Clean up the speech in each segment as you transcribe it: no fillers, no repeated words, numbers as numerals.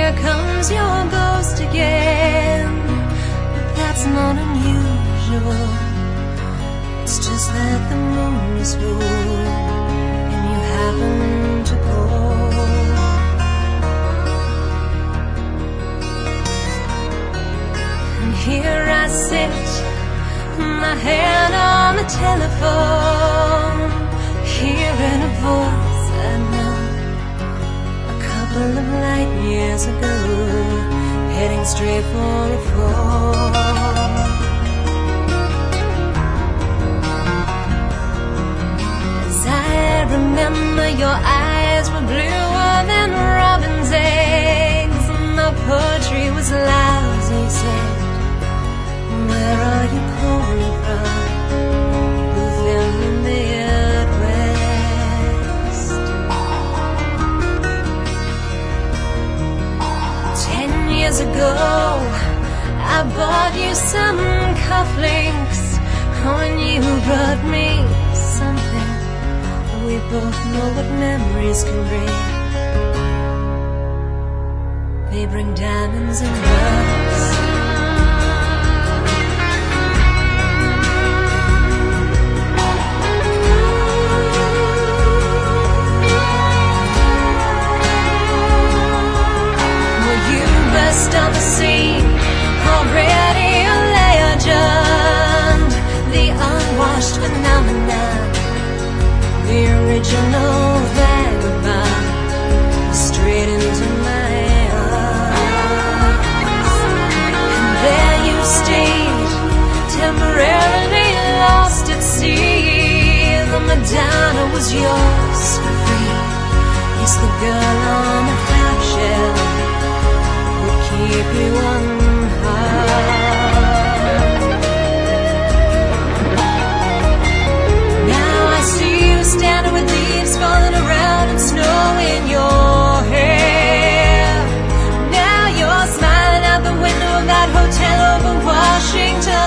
here comes your ghost again. But that's not unusual. It's just that the moon is full and you happen to call. And here I sit, my hand on the telephone, hearing a voice I know a couple of light years ago, heading straight for a fall. As I remember, your eyes were bluer than robin's eggs, and my poetry was lousy, you said. Where are you calling from? Moving in the Midwest. 10 years ago, I bought you some cufflinks when you brought me something. We both know what memories can bring. They bring diamonds and rust. On the scene, already a legend, the unwashed phenomenon, the original vagabond, straight into my arms. And there you stayed, temporarily lost at sea. The Madonna was yours for free. It's the girl on the half shell, keep you unharmed. Now I see you standing with leaves falling around and snow in your hair. Now you're smiling out the window of that hotel over Washington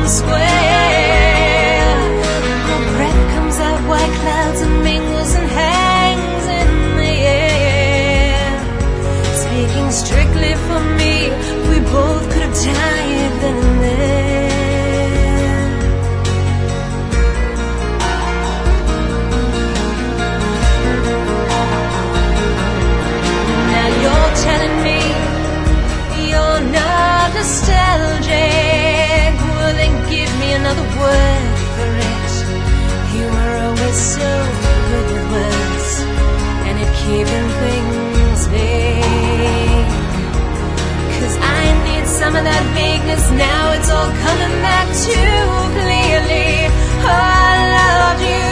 Square. Your breath comes out white clouds and mingles and hangs in the air. Speaking strictly for me, we both could have died then and there. Now you're telling me you're not nostalgic. Well, then give me another word for it. You were always so good with words and at keeping things vague. 'Cause I need some of that vagueness now. It's all coming back too clearly. Oh, I loved you